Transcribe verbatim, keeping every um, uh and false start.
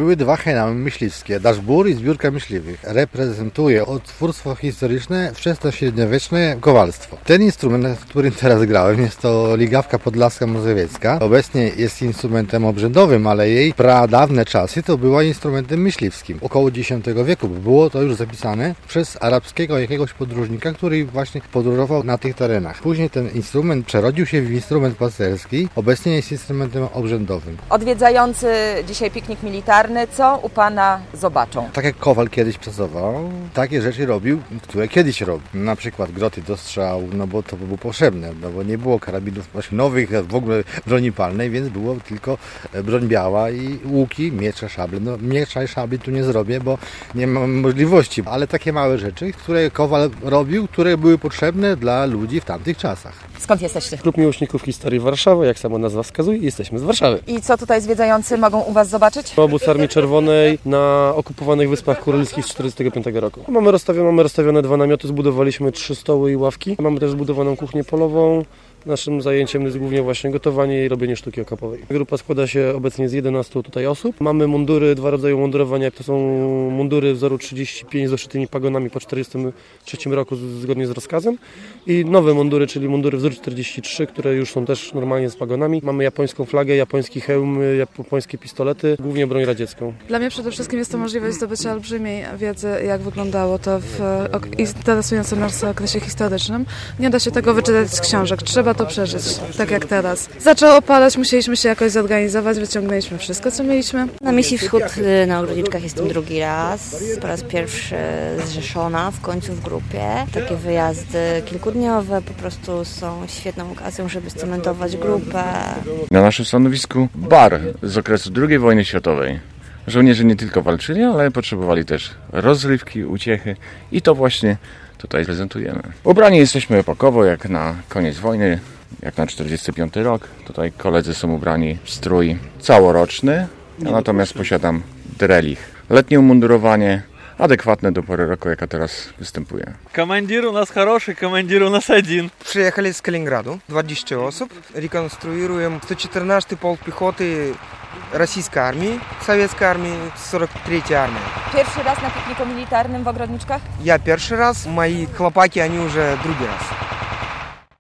były dwa henamy myśliwskie, Daszbur i Zbiórka Myśliwych. Reprezentuje odtwórstwo historyczne, wczesnośredniowieczne kowalstwo. Ten instrument, na którym teraz grałem, jest to ligawka podlaska mazowiecka. Obecnie jest instrumentem obrzędowym, ale jej pradawne czasy to była instrumentem myśliwskim. Około dziesiątego wieku było to już zapisane przez arabskiego jakiegoś podróżnika, który właśnie podróżował na tych terenach. Później ten instrument przerodził się w instrument pasterski. Obecnie jest instrumentem obrzędowym. Odwiedzający dzisiaj piknik militarny, co u Pana zobaczą? Tak jak kowal kiedyś pracował, takie rzeczy robił, które kiedyś robił. Na przykład groty do strzał, no bo to było potrzebne, no bo nie było karabinów maszynowych, w ogóle broni palnej, więc było tylko broń biała i łuki, miecze, szable. No miecza i szabli tu nie zrobię, bo nie mam możliwości, ale takie małe rzeczy, które kowal robił, które były potrzebne dla ludzi w tamtych czasach. Skąd jesteście? Klub Miłośników Historii Warszawy, jak sama nazwa wskazuje, jesteśmy z Warszawy. I co tutaj zwiedzający mogą u Was zobaczyć? Obóz Armii Czerwonej na okupowanych Wyspach Kurylskich z tysiąc dziewięćset czterdziestego piątego roku. Mamy rozstawione, mamy rozstawione dwa namioty, zbudowaliśmy trzy stoły i ławki. Mamy też zbudowaną kuchnię polową. Naszym zajęciem jest głównie właśnie gotowanie i robienie sztuki okapowej. Grupa składa się obecnie z jedenastu tutaj osób. Mamy mundury, dwa rodzaje mundurowania. To są mundury wzoru trzydzieści pięć z doszytymi pagonami po czterdziestym trzecim roku zgodnie z rozkazem. I nowe mundury, czyli mundury wzór czterdzieści trzy, które już są też normalnie z pagonami. Mamy japońską flagę, japoński hełm, japońskie pistolety, głównie broń radziecką. Dla mnie przede wszystkim jest to możliwość zdobycia olbrzymiej wiedzy, jak wyglądało to w interesującym nas okresie historycznym. Nie da się tego wyczytać z książek. Trzeba to przeżyć, tak jak teraz. Zaczęło padać, musieliśmy się jakoś zorganizować, wyciągnęliśmy wszystko, co mieliśmy. Na misji Wschód na Ogrodniczkach jestem drugi raz. Po raz pierwszy zrzeszona w końcu w grupie. Takie wyjazdy kilkudniowe po prostu są świetną okazją, żeby scementować grupę. Na naszym stanowisku bar z okresu drugiej wojny światowej. Żołnierze nie tylko walczyli, ale potrzebowali też rozrywki, uciechy i to właśnie tutaj prezentujemy. Ubrani jesteśmy epokowo, jak na koniec wojny, jak na czterdziesty piąty rok. Tutaj koledzy są ubrani w strój całoroczny, ja natomiast posiadam drelich. Letnie umundurowanie, adekwatne do pory roku, jaka teraz występuje. Komandir u nas хороший, komandir u nas один. Przyjechali z Kaliningradu, dwadzieścia osób. Rekonstruujemy sto czternasty полк пехоты Российской армии, Советской армии, сорок третья армия. Pierwszy raz na pikniku militarnym w Ogrodniczkach? Я pierwszy raz, мои хлопаки, они уже другий раз.